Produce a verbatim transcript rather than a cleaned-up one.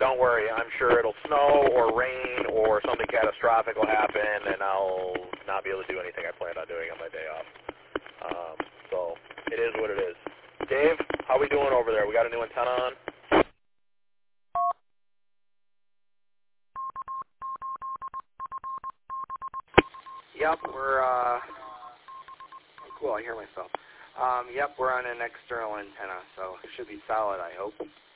don't worry. I'm sure it'll snow or rain or something catastrophic will happen, and I'll not be able to do anything I planned on doing on my day off. Um, so it is what it is. Dave, how we doing over there? We got a new antenna on? Yep, we're, uh, cool, I hear myself. Um, yep, we're on an external antenna, so it should be solid, I hope.